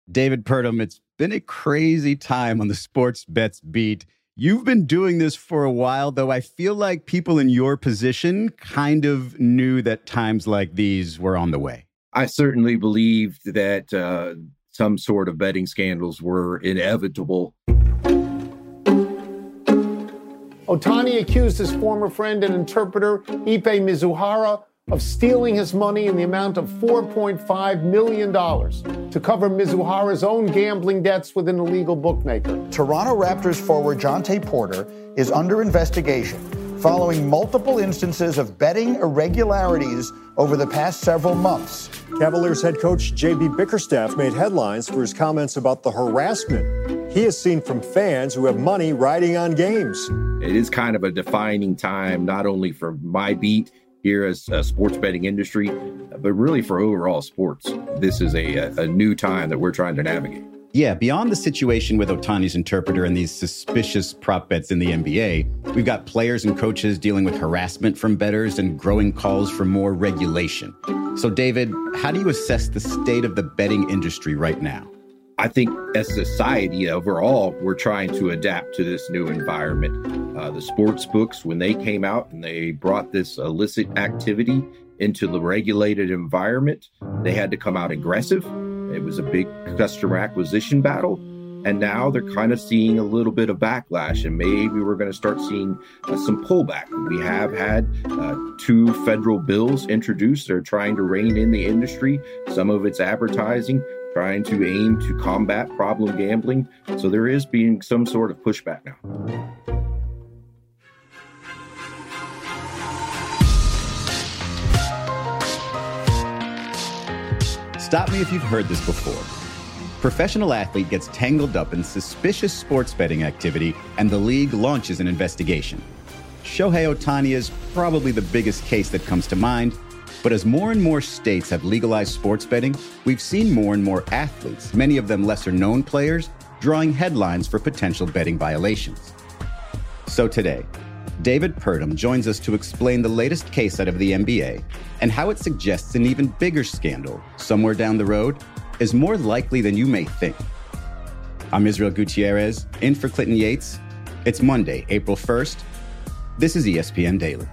David Purdom, it's been a crazy time on the sports bets beat. You've been doing this for a while, though I feel like people in your position kind of knew that times like these were on the way. I certainly believed that some sort of betting scandals were inevitable. Ohtani accused his former friend and interpreter, Ippei Mizuhara, of stealing his money in the amount of $4.5 million to cover Mizuhara's own gambling debts with an illegal bookmaker. Toronto Raptors forward Jontay Porter is under investigation following multiple instances of betting irregularities over the past several months. Cavaliers head coach J.B. Bickerstaff made headlines for his comments about the harassment he has seen from fans who have money riding on games. It is kind of a defining time, not only for my beat here as a sports betting industry, but really for overall sports. This is a new time that we're trying to navigate. Yeah, beyond the situation with Ohtani's interpreter and these suspicious prop bets in the NBA, we've got players and coaches dealing with harassment from bettors and growing calls for more regulation. So, David, how do you assess the state of the betting industry right now? I think as society overall, we're trying to adapt to this new environment. The sports books, when they came out and they brought this illicit activity into the regulated environment, they had to come out aggressive. It was a big customer acquisition battle. And now they're kind of seeing a little bit of backlash, and maybe we're going to start seeing some pullback. We have had 2 federal bills introduced. They're trying to rein in the industry. Some of it's advertising, trying to aim to combat problem gambling. So there is being some sort of pushback now. Stop me if you've heard this before. Professional athlete gets tangled up in suspicious sports betting activity, and the league launches an investigation. Shohei Ohtani is probably the biggest case that comes to mind, but as more and more states have legalized sports betting, we've seen more and more athletes, many of them lesser-known players, drawing headlines for potential betting violations. So today, David Purdom joins us to explain the latest case out of the NBA and how it suggests an even bigger scandal somewhere down the road is more likely than you may think. I'm Israel Gutierrez, in for Clinton Yates. It's Monday, April 1st. This is ESPN Daily.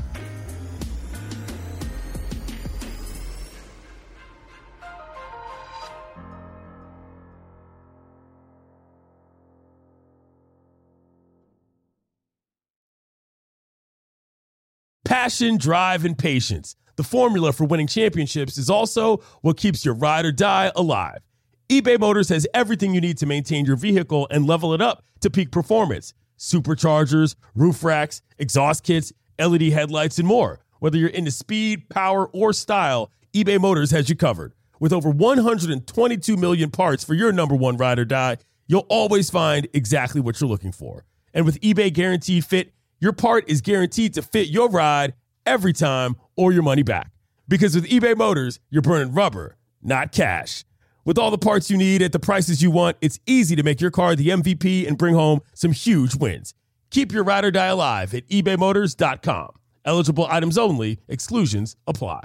Passion, drive, and patience. The formula for winning championships is also what keeps your ride or die alive. eBay Motors has everything you need to maintain your vehicle and level it up to peak performance. Superchargers, roof racks, exhaust kits, LED headlights, and more. Whether you're into speed, power, or style, eBay Motors has you covered. With over 122 million parts for your number one ride or die, you'll always find exactly what you're looking for. And with eBay Guaranteed Fit, your part is guaranteed to fit your ride every time or your money back. Because with eBay Motors, you're burning rubber, not cash. With all the parts you need at the prices you want, it's easy to make your car the MVP and bring home some huge wins. Keep your ride or die alive at ebaymotors.com. Eligible items only. Exclusions apply.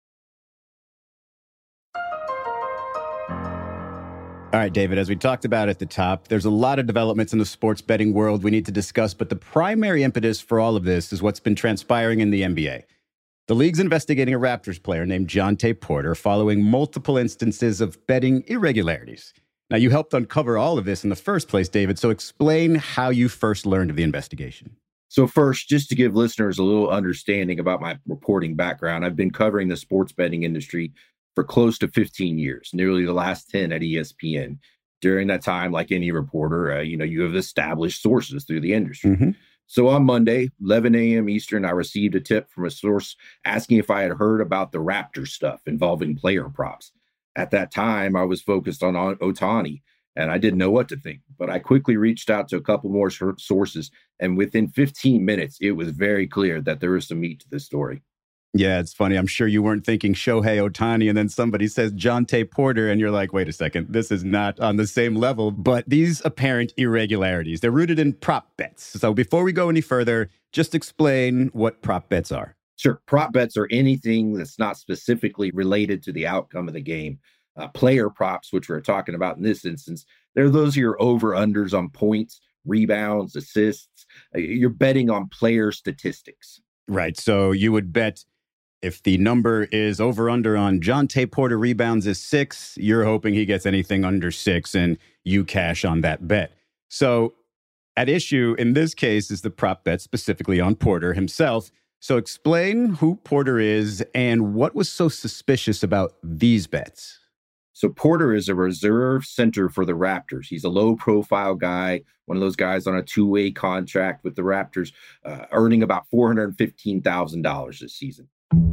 All right, David, as we talked about at the top, there's a lot of developments in the sports betting world we need to discuss, but the primary impetus for all of this is what's been transpiring in the NBA. The league's investigating a Raptors player named Jontay Porter following multiple instances of betting irregularities. Now, you helped uncover all of this in the first place, David, so explain how you first learned of the investigation. So first, just to give listeners a little understanding about my reporting background, I've been covering the sports betting industry for close to 15 years, nearly the last 10 at ESPN. During that time, like any reporter, you have established sources through the industry. Mm-hmm. So on Monday, 11 a.m. Eastern, I received a tip from a source asking if I had heard about the Raptors stuff involving player props. At that time, I was focused on Ohtani, and I didn't know what to think. But I quickly reached out to a couple more sources, and within 15 minutes, it was very clear that there was some meat to this story. Yeah, it's funny. I'm sure you weren't thinking Shohei Ohtani, and then somebody says Jontay Porter, and you're like, wait a second, this is not on the same level. But these apparent irregularities, they're rooted in prop bets. So before we go any further, just explain what prop bets are. Sure. Prop bets are anything that's not specifically related to the outcome of the game. Player props, which we're talking about in this instance, those are your over-unders on points, rebounds, assists. You're betting on player statistics. Right. So you would bet if the number is over-under on Jontay Porter rebounds is 6, you're hoping he gets anything under 6 and you cash on that bet. So at issue in this case is the prop bet specifically on Porter himself. So explain who Porter is and what was so suspicious about these bets. So Porter is a reserve center for the Raptors. He's a low-profile guy, one of those guys on a two-way contract with the Raptors, earning about $415,000 this season.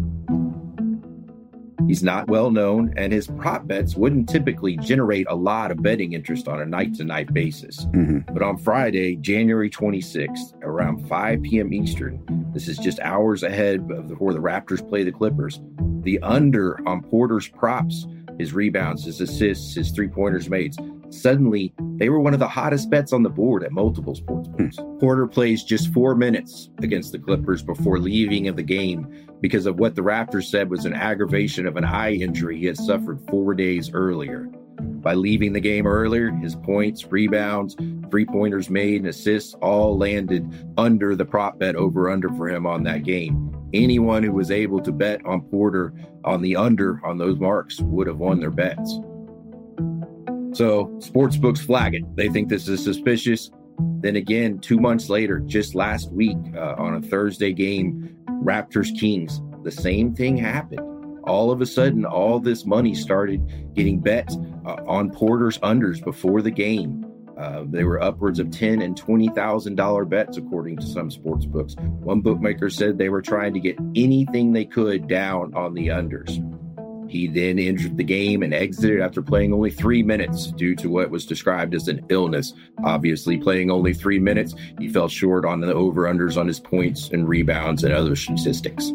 He's not well known, and his prop bets wouldn't typically generate a lot of betting interest on a night-to-night basis. But on Friday, January 26th, around 5 p.m. Eastern, this is just hours ahead of before the Raptors play the Clippers, the under on Porter's props, his rebounds, his assists, his three-pointers made, suddenly they were one of the hottest bets on the board at multiple sportsbooks. Porter plays just 4 minutes against the Clippers before leaving of the game because of what the Raptors said was an aggravation of an eye injury he had suffered 4 days earlier. By leaving the game earlier, his points, rebounds, three-pointers made, and assists all landed under the prop bet over-under for him on that game. Anyone who was able to bet on Porter on the under on those marks would have won their bets. So sportsbooks flag it. They think this is suspicious. Then again, 2 months later, just last week on a Thursday game, Raptors-Kings, the same thing happened. All of a sudden, all this money started getting bet on Porter's unders before the game. They were upwards of $10,000 and $20,000 bets, according to some sports books. One bookmaker said they were trying to get anything they could down on the unders. He then entered the game and exited after playing only 3 minutes due to what was described as an illness. Obviously, playing only 3 minutes, he fell short on the over-unders on his points and rebounds and other statistics.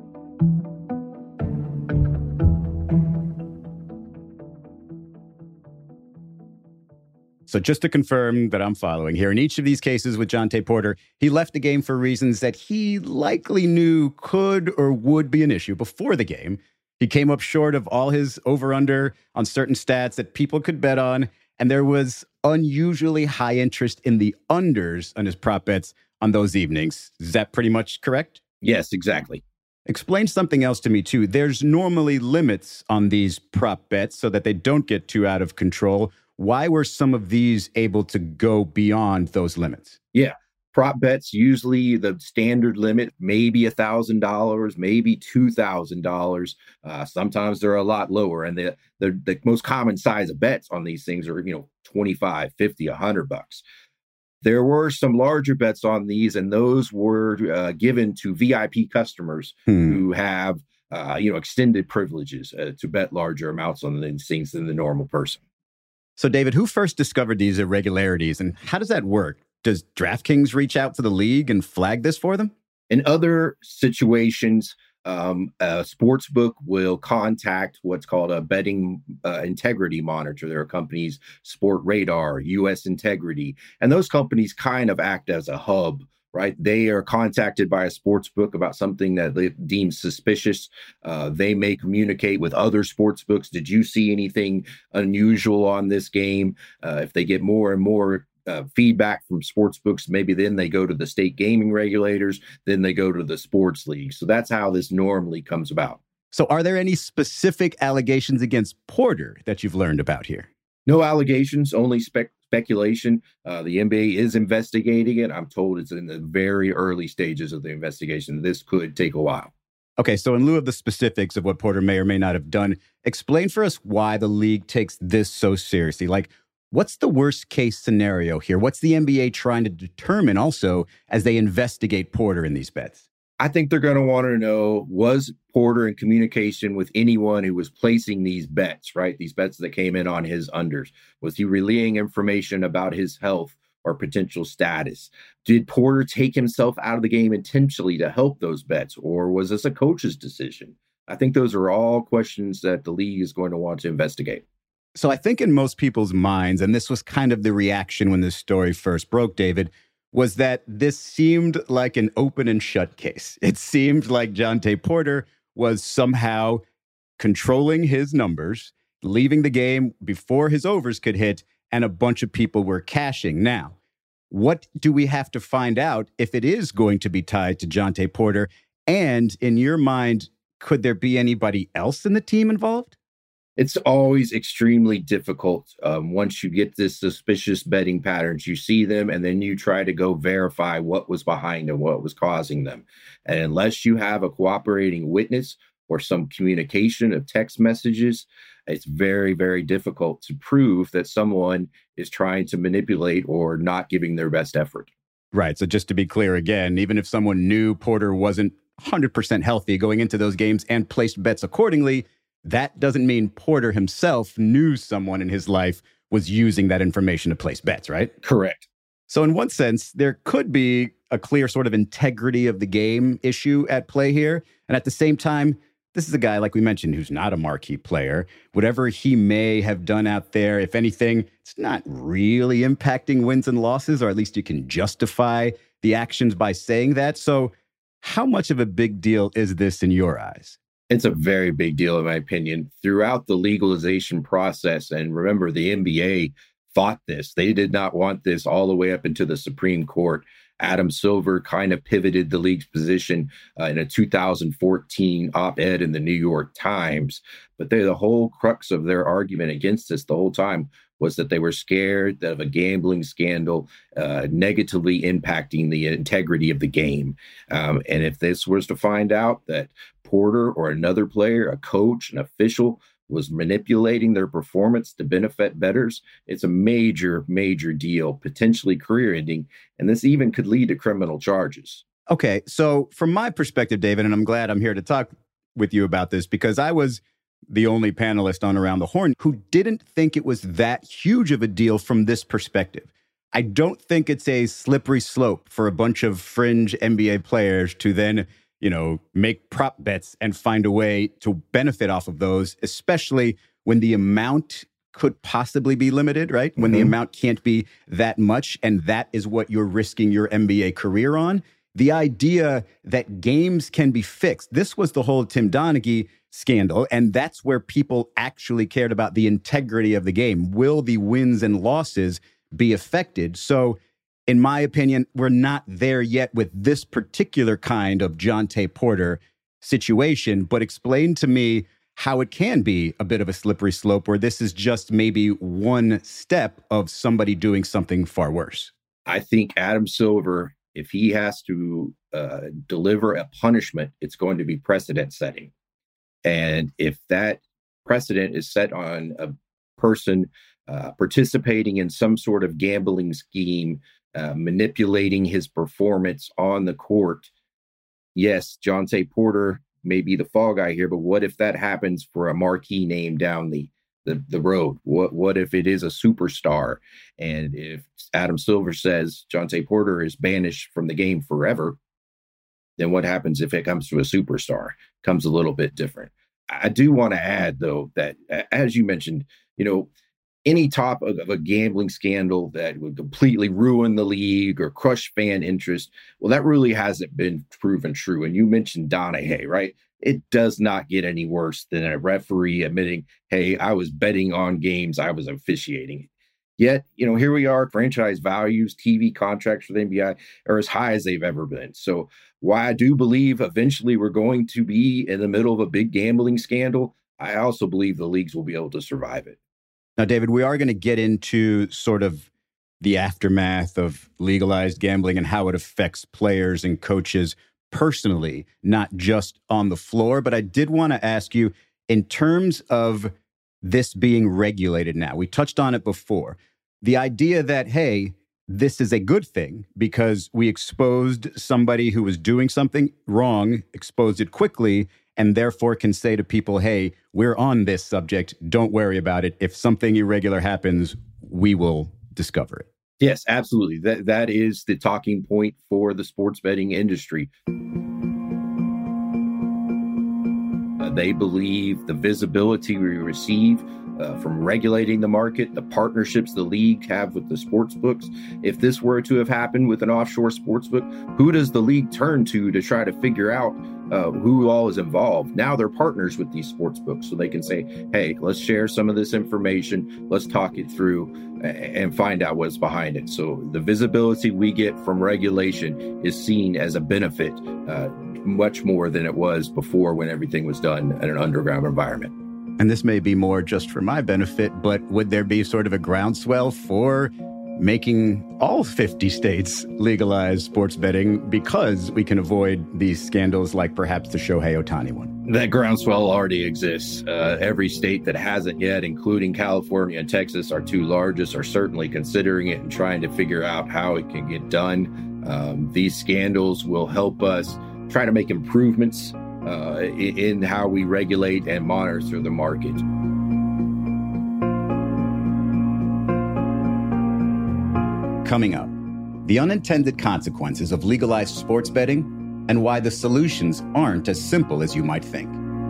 So just to confirm that I'm following here, in each of these cases with Jontay Porter, he left the game for reasons that he likely knew could or would be an issue before the game. He came up short of all his over-under on certain stats that people could bet on, and there was unusually high interest in the unders on his prop bets on those evenings. Is that pretty much correct? Yes, exactly. Explain something else to me, too. There's normally limits on these prop bets so that they don't get too out of control. Why were some of these able to go beyond those limits? Yeah. Prop bets, usually the standard limit, maybe $1,000, maybe $2,000. Sometimes they're a lot lower. And the most common size of bets on these things are, $25, $50, $100. There were some larger bets on these, and those were given to VIP customers who have, extended privileges to bet larger amounts on these things than the normal person. So, David, who first discovered these irregularities, and how does that work? Does DraftKings reach out to the league and flag this for them? In other situations, a sports book will contact what's called a betting integrity monitor. There are companies, Sport Radar, US Integrity, and those companies kind of act as a hub, right? They are contacted by a sports book about something that they deem suspicious. They may communicate with other sports books. Did you see anything unusual on this game? If they get more and more feedback from sports books, maybe then they go to the state gaming regulators, then they go to the sports league. So that's how this normally comes about. So are there any specific allegations against Porter that you've learned about here? No allegations, only speculation. The NBA is investigating it. I'm told it's in the very early stages of the investigation. This could take a while. Okay, so in lieu of the specifics of what Porter may or may not have done, explain for us why the league takes this so seriously. Like, what's the worst case scenario here? What's the NBA trying to determine also as they investigate Porter in these bets? I think they're going to want to know, was Porter in communication with anyone who was placing these bets, right? These bets that came in on his unders. Was he relaying information about his health or potential status? Did Porter take himself out of the game intentionally to help those bets, or was this a coach's decision? I think those are all questions that the league is going to want to investigate. So I think in most people's minds, and this was kind of the reaction when this story first broke, David, was that this seemed like an open and shut case. It seemed like Jontay Porter was somehow controlling his numbers. leaving the game before his overs could hit, and a bunch of people were cashing. Now, what do we have to find out if it is going to be tied to Jontay Porter? And in your mind, could there be anybody else in the team involved? It's always extremely difficult once you get this suspicious betting patterns. You see them and then you try to go verify what was behind them, what was causing them. And unless you have a cooperating witness or some communication of text messages, it's very, very difficult to prove that someone is trying to manipulate or not giving their best effort. Right. So just to be clear again, even if someone knew Porter wasn't 100% healthy going into those games and placed bets accordingly, that doesn't mean Porter himself knew someone in his life was using that information to place bets, right? Correct. So in one sense, there could be a clear sort of integrity of the game issue at play here. And at the same time, this is a guy, like we mentioned, who's not a marquee player. Whatever he may have done out there, if anything, it's not really impacting wins and losses, or at least you can justify the actions by saying that. So how much of a big deal is this in your eyes? It's a very big deal, in my opinion. Throughout the legalization process, and remember, the NBA fought this. They did not want this all the way up into the Supreme Court. Adam Silver kind of pivoted the league's position in a 2014 op-ed in the New York Times. But the whole crux of their argument against this the whole time was that they were scared of a gambling scandal negatively impacting the integrity of the game. And if this was to find out that Porter or another player, a coach, an official, was manipulating their performance to benefit bettors, it's a major, major deal, potentially career-ending, and this even could lead to criminal charges. Okay, so from my perspective, David, and I'm glad I'm here to talk with you about this, because I was the only panelist on Around the Horn who didn't think it was that huge of a deal from this perspective. I don't think it's a slippery slope for a bunch of fringe NBA players to then make prop bets and find a way to benefit off of those, especially when the amount could possibly be limited, right? When the amount can't be that much, and that is what you're risking your NBA career on. The idea that games can be fixed. This was the whole Tim Donaghy scandal, and that's where people actually cared about the integrity of the game. Will the wins and losses be affected? So in my opinion, we're not there yet with this particular kind of Jontay Porter situation, but explain to me how it can be a bit of a slippery slope where this is just maybe one step of somebody doing something far worse. I think Adam Silver, if he has to deliver a punishment, it's going to be precedent setting. And if that precedent is set on a person participating in some sort of gambling scheme, manipulating his performance on the court. Yes, Jontay Porter may be the fall guy here, but what if that happens for a marquee name down the road? What if it is a superstar? And if Adam Silver says Jontay Porter is banished from the game forever, then what happens if it comes to a superstar? Comes a little bit different. I do want to add, though, that as you mentioned, any top of a gambling scandal that would completely ruin the league or crush fan interest, well, that really hasn't been proven true. And you mentioned Donaghy, right? It does not get any worse than a referee admitting, hey, I was betting on games I was officiating. Yet, here we are, franchise values, TV contracts for the NBA are as high as they've ever been. So while I do believe eventually we're going to be in the middle of a big gambling scandal, I also believe the leagues will be able to survive it. Now, David, we are going to get into sort of the aftermath of legalized gambling and how it affects players and coaches personally, not just on the floor. But I did want to ask you, in terms of this being regulated now, we touched on it before, the idea that, hey, this is a good thing because we exposed somebody who was doing something wrong, exposed it quickly, and therefore can say to people, hey, we're on this subject. Don't worry about it. If something irregular happens, we will discover it. Yes, absolutely. That is the talking point for the sports betting industry. They believe the visibility we receive from regulating the market, the partnerships the league have with the sports books. If this were to have happened with an offshore sports book, who does the league turn to try to figure out who all is involved. Now they're partners with these sports books, so they can say, hey, let's share some of this information. Let's talk it through and find out what's behind it. So the visibility we get from regulation is seen as a benefit much more than it was before when everything was done in an underground environment. And this may be more just for my benefit, but would there be sort of a groundswell for making all 50 states legalize sports betting because we can avoid these scandals like perhaps the Shohei Ohtani one? That groundswell already exists. Every state that hasn't yet, including California and Texas, our two largest, are certainly considering it and trying to figure out how it can get done. These scandals will help us try to make improvements in how we regulate and monitor the market. Coming up, the unintended consequences of legalized sports betting and why the solutions aren't as simple as you might think.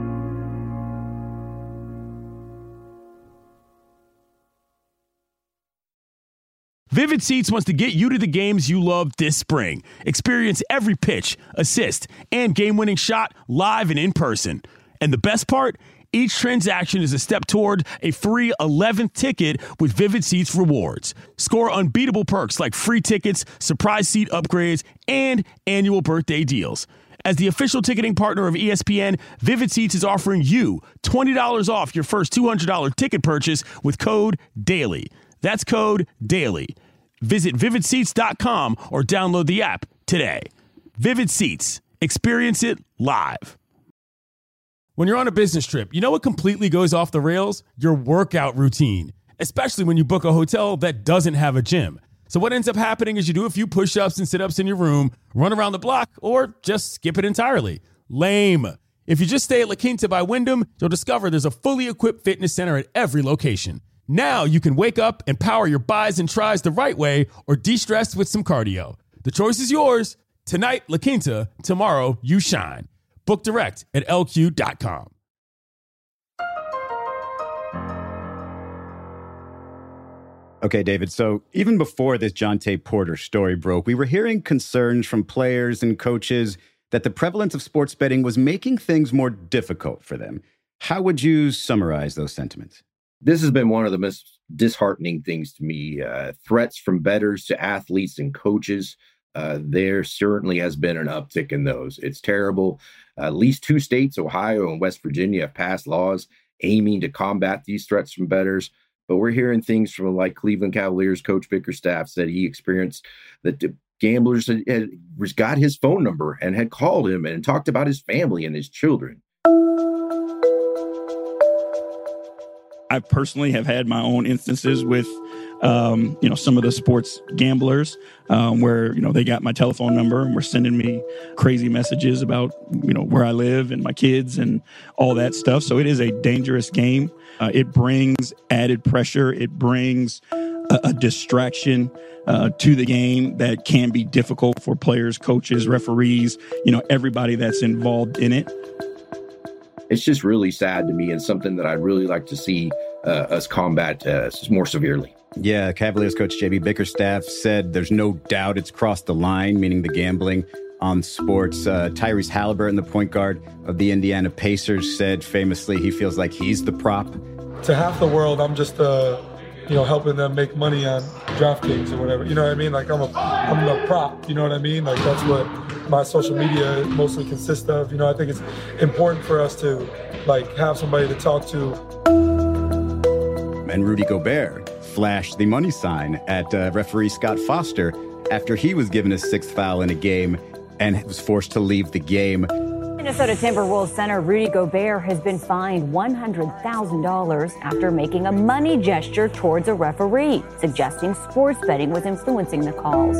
Vivid Seats wants to get you to the games you love this spring. Experience every pitch, assist, and game-winning shot live and in person. And the best part? Each transaction is a step toward a free 11th ticket with Vivid Seats rewards. Score unbeatable perks like free tickets, surprise seat upgrades, and annual birthday deals. As the official ticketing partner of ESPN, Vivid Seats is offering you $20 off your first $200 ticket purchase with code DAILY. That's code DAILY. Visit vividseats.com or download the app today. Vivid Seats. Experience it live. When you're on a business trip, you know what completely goes off the rails? Your workout routine, especially when you book a hotel that doesn't have a gym. So what ends up happening is you do a few push-ups and sit-ups in your room, run around the block, or just skip it entirely. Lame. If you just stay at La Quinta by Wyndham, you'll discover there's a fully equipped fitness center at every location. Now you can wake up and power your bis and tris the right way or de-stress with some cardio. The choice is yours. Tonight, La Quinta. Tomorrow, you shine. Book direct at lq.com. Okay, David, so even before this Jontay Porter story broke, we were hearing concerns from players and coaches that the prevalence of sports betting was making things more difficult for them. How would you summarize those sentiments? This has been one of the most disheartening things to me. Threats from bettors to athletes and coaches. There certainly has been an uptick in those. It's terrible. At least 2 states, Ohio and West Virginia, have passed laws aiming to combat these threats from bettors. But we're hearing things from like Cleveland Cavaliers coach Bickerstaff said he experienced that the gamblers had got his phone number and had called him and talked about his family and his children. I personally have had my own instances with, some of the sports gamblers where, they got my telephone number and were sending me crazy messages about, where I live and my kids and all that stuff. So it is a dangerous game. It brings added pressure. It brings a distraction to the game that can be difficult for players, coaches, referees, everybody that's involved in it. It's just really sad to me and something that I'd really like to see us combat more severely. Yeah, Cavaliers coach J.B. Bickerstaff said there's no doubt it's crossed the line, meaning the gambling on sports. Tyrese Halliburton, the point guard of the Indiana Pacers, said famously he feels like he's the prop. To half the world, I'm just, helping them make money on DraftKings or whatever. You know what I mean? Like I'm the prop. You know what I mean? Like that's what my social media mostly consists of. I think it's important for us to have somebody to talk to. And Rudy Gobert flashed the money sign at referee Scott Foster after he was given his 6th foul in a game and was forced to leave the game. Minnesota Timberwolves center Rudy Gobert has been fined $100,000 after making a money gesture towards a referee, suggesting sports betting was influencing the calls.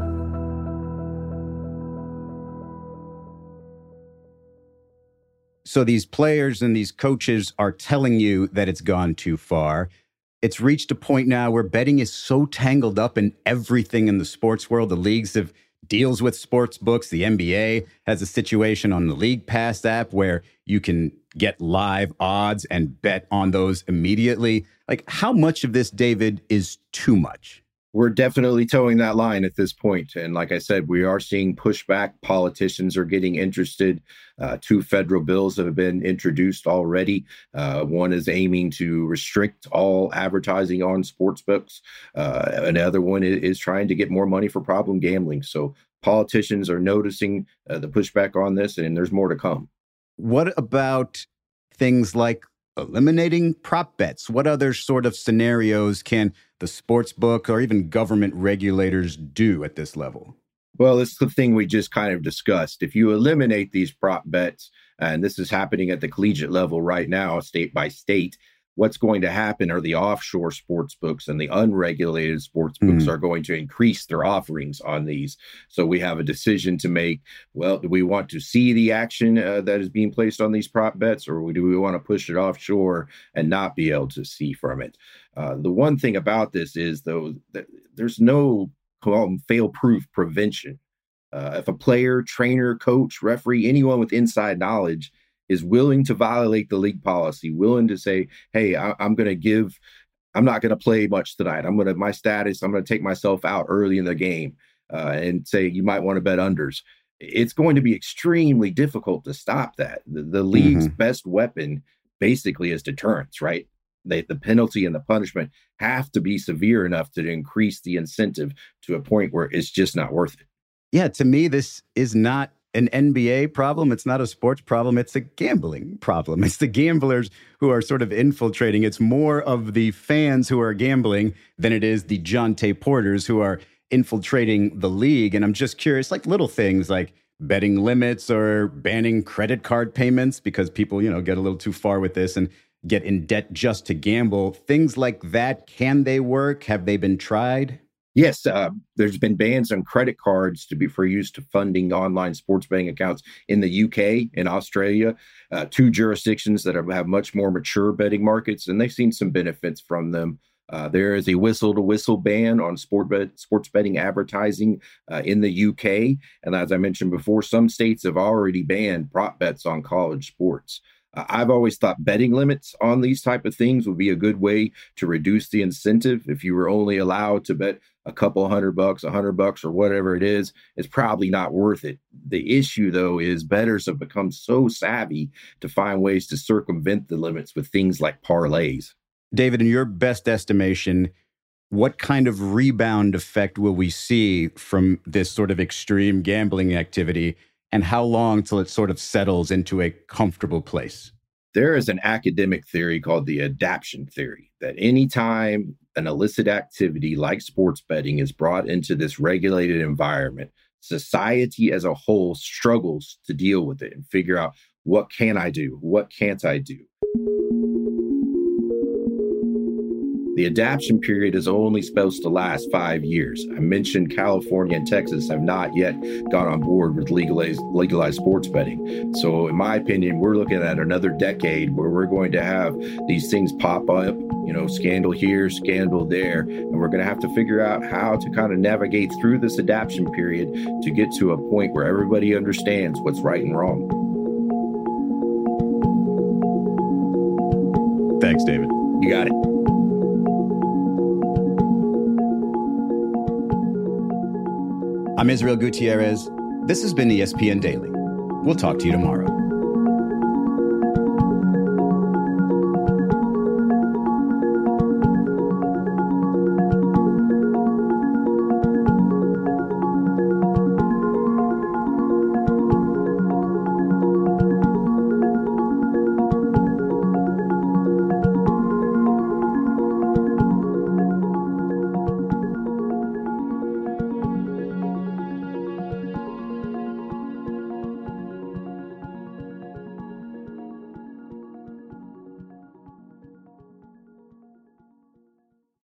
So these players and these coaches are telling you that it's gone too far. It's reached a point now where betting is so tangled up in everything in the sports world. The leagues have deals with sports books. The NBA has a situation on the League Pass app where you can get live odds and bet on those immediately. How much of this, David, is too much? We're definitely towing that line at this point. And like I said, we are seeing pushback. Politicians are getting interested. 2 federal bills have been introduced already. One is aiming to restrict all advertising on sportsbooks. Another one is trying to get more money for problem gambling. So politicians are noticing the pushback on this, and there's more to come. What about things like eliminating prop bets? What other sort of scenarios can the sports book or even government regulators do at this level? Well, it's the thing we just kind of discussed. If you eliminate these prop bets, and this is happening at the collegiate level right now, state by state, what's going to happen are the offshore sports books and the unregulated sports books are going to increase their offerings on these. So we have a decision to make. Well, do we want to see the action that is being placed on these prop bets, or do we want to push it offshore and not be able to see from it? The one thing about this is, though, that there's no fail-proof prevention. If a player, trainer, coach, referee, anyone with inside knowledge is willing to violate the league policy, willing to say, hey, I'm not going to play much tonight. I'm going to take myself out early in the game and say, you might want to bet unders. It's going to be extremely difficult to stop that. The league's best weapon basically is deterrence, right? The penalty and the punishment have to be severe enough to increase the incentive to a point where it's just not worth it. Yeah, to me, this is not an NBA problem. It's not a sports problem. It's a gambling problem. It's the gamblers who are sort of infiltrating. It's more of the fans who are gambling than it is the Jontay Porters who are infiltrating the league. And I'm just curious, like little things like betting limits or banning credit card payments because people, get a little too far with this and get in debt just to gamble. Things like that, can they work? Have they been tried? Yes, there's been bans on credit cards for use to funding online sports betting accounts in the UK and Australia, 2 jurisdictions that have much more mature betting markets, and they've seen some benefits from them. There is a whistle-to-whistle ban on sports betting advertising in the UK, and as I mentioned before, some states have already banned prop bets on college sports. I've always thought betting limits on these type of things would be a good way to reduce the incentive. If you were only allowed to bet a couple $100, $100 or whatever it is, it's probably not worth it. The issue, though, is bettors have become so savvy to find ways to circumvent the limits with things like parlays. David, in your best estimation, what kind of rebound effect will we see from this sort of extreme gambling activity? And how long till it sort of settles into a comfortable place? There is an academic theory called the adaption theory, that anytime an illicit activity like sports betting is brought into this regulated environment, society as a whole struggles to deal with it and figure out, what can I do? What can't I do? The adaption period is only supposed to last 5 years. I mentioned California and Texas have not yet gone on board with legalized sports betting. So in my opinion, we're looking at another decade where we're going to have these things pop up, scandal here, scandal there, and we're going to have to figure out how to kind of navigate through this adaption period to get to a point where everybody understands what's right and wrong. Thanks, David. You got it. I'm Israel Gutierrez. This has been ESPN Daily. We'll talk to you tomorrow.